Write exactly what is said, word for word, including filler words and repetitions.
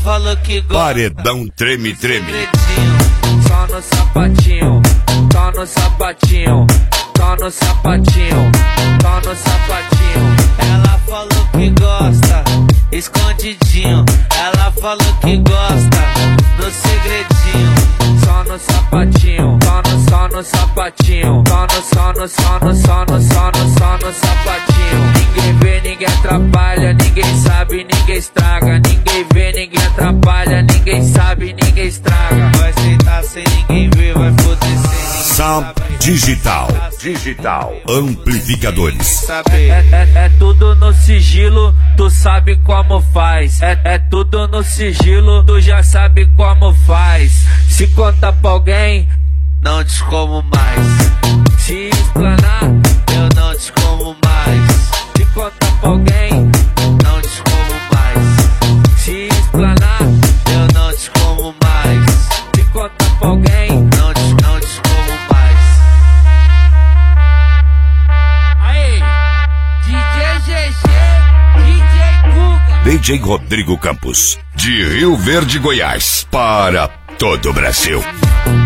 falou que gosta. Paredão treme, treme. Só no sapatinho, só no sapatinho, só no sapatinho, só no sapatinho. Ela falou que gosta, escondidinho. Ela falou que gosta, no segredinho. Só no sapatinho, só no, só no sapatinho, só no, só no, só no, só no, só no, só no sapatinho. Ninguém vê, ninguém atrapalha, ninguém sabe, ninguém estraga. Ninguém vê, ninguém atrapalha, ninguém sabe, ninguém estraga. Vai sentar sem ninguém ver, vai foder sem ninguém Sound Digital, Digital, amplificadores. É, é, é tudo no sigilo, tu sabe como faz. É, é tudo no sigilo, tu já sabe como faz. Se conta pra alguém, não te como mais. Se explanar, eu não te como mais. Se conta pra alguém, não te como mais. Se explanar, eu não te como mais. Se conta pra alguém, não te, não te como mais. Aí, D J G G, D J Guga, D J Rodrigo Campos, de Rio Verde, Goiás, para todo o Brasil.